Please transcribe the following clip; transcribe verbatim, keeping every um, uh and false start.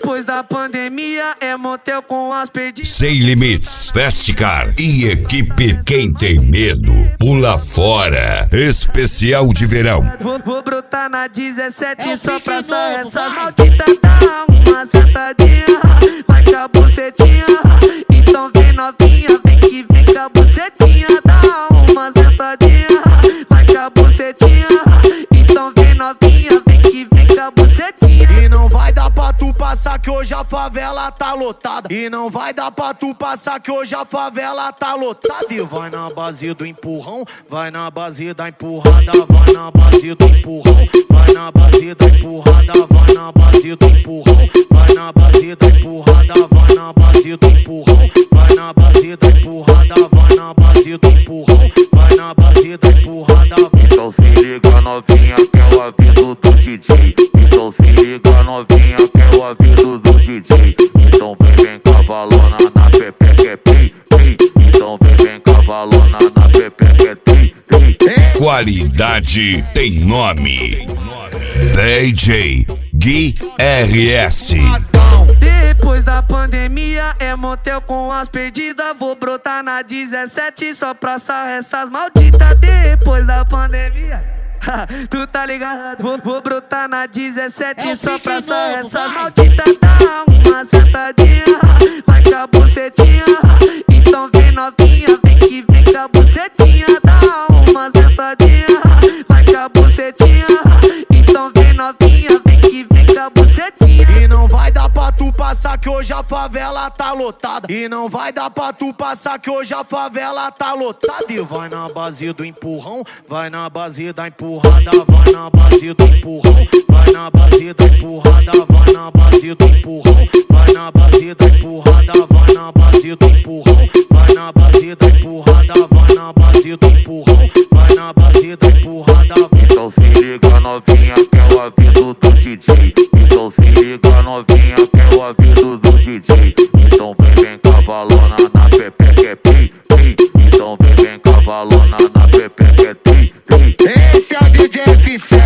Depois da pandemia é motel com as perdidas. Sem Limites, Festcar e equipe Quem Tem Medo pula fora. Especial de verão. Vou, vou brotar na dezessete é só pra só essas malditas. Dá uma sentadinha, vai com a bucetinha. Então vem novinha, vem que vem com a bucetinha. Dá uma sentadinha, vai com a bucetinha. Então vem novinha, vem que vem com a bucetinha. E não vai dar pra tu passar que hoje a favela tá lotada. E não vai dar pra tu passar que hoje a favela tá lotada. E vai na base do empurrão, vai na base da empurrada, vai na base do empurrão, vai na base da empurrada, vai na base do empurrão, vai na base da empurrada, vai na base do empurrão, vai na base da empurrada, vai na base do empurrão, vai na base da empurrada. Então se liga novinha que é o aviso do D J. Então se liga novinha que é o aviso do D J. Então vem vem cavalona na pepe que é pi, pi. Então vem vem cavalona na pepe que é tri, tri. Qualidade tem nome. D J Gui R S. Depois da pandemia é motel com as perdidas. Vou brotar na dezessete só pra sarrar essas malditas. Depois da pandemia, tu tá ligado? Vou, vou brotar na dezessete é só pra sarrar essas malditas. Dá uma sentadinha, vai com a bucetinha. Então vem novinha, vem que vem com a bucetinha. Dá uma sentadinha, vai com a bucetinha. Então vem novinha, vem que vem com a bucetinha. E não vai dar pra tu passar que hoje a favela tá lotada. E não vai dar pra tu passar que hoje a favela tá lotada. E vai na base do empurrão, vai na base da empurrada, vai na base do empurrão, vai na base da empurrada, vai na base do empurrão, vai na base da empurrada, vai na base do empurrão, vai na base da empurrada, vai na base do empurrão, vai na base da empurrada. Então se liga novinha que é o aviso do D J. Então se liga novinha que é o aviso do D J. Então vem vem cavalona na pepe que é pi, pi. Então vem vem cavalona na pepe que é tri, tri. Esse é o D J F C.